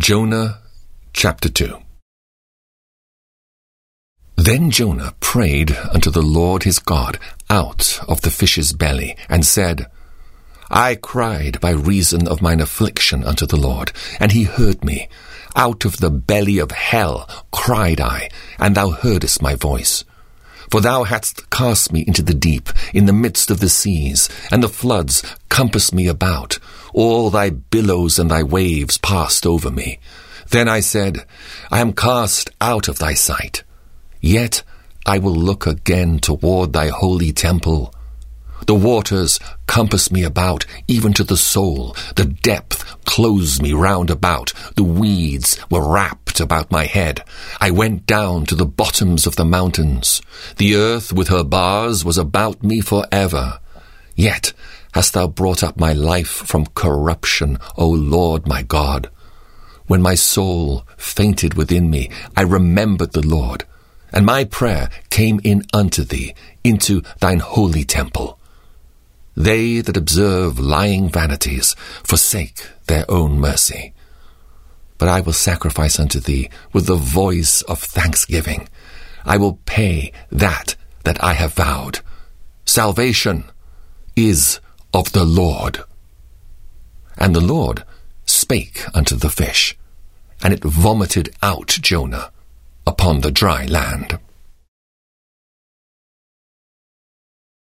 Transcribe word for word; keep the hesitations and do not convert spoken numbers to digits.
Jonah chapter two. Then Jonah prayed unto the Lord his God out of the fish's belly, and said, I cried by reason of mine affliction unto the Lord, and he heard me. Out of the belly of hell cried I, and thou heardest my voice. For thou hadst cast me into the deep, in the midst of the seas, and the floods compassed me about. All thy billows and thy waves passed over me. Then I said, I am cast out of thy sight. Yet I will look again toward thy holy temple. The waters compass me about, even to the soul. The depth closed me round about. The weeds were wrapped about my head. I went down to the bottoms of the mountains. The earth with her bars was about me for ever. Yet hast thou brought up my life from corruption, O Lord my God. When my soul fainted within me, I remembered the Lord, and my prayer came in unto thee, into thine holy temple. They that observe lying vanities forsake their own mercy. But I will sacrifice unto thee with the voice of thanksgiving. I will pay that that I have vowed. Salvation is of the Lord. And the Lord spake unto the fish, and it vomited out Jonah upon the dry land.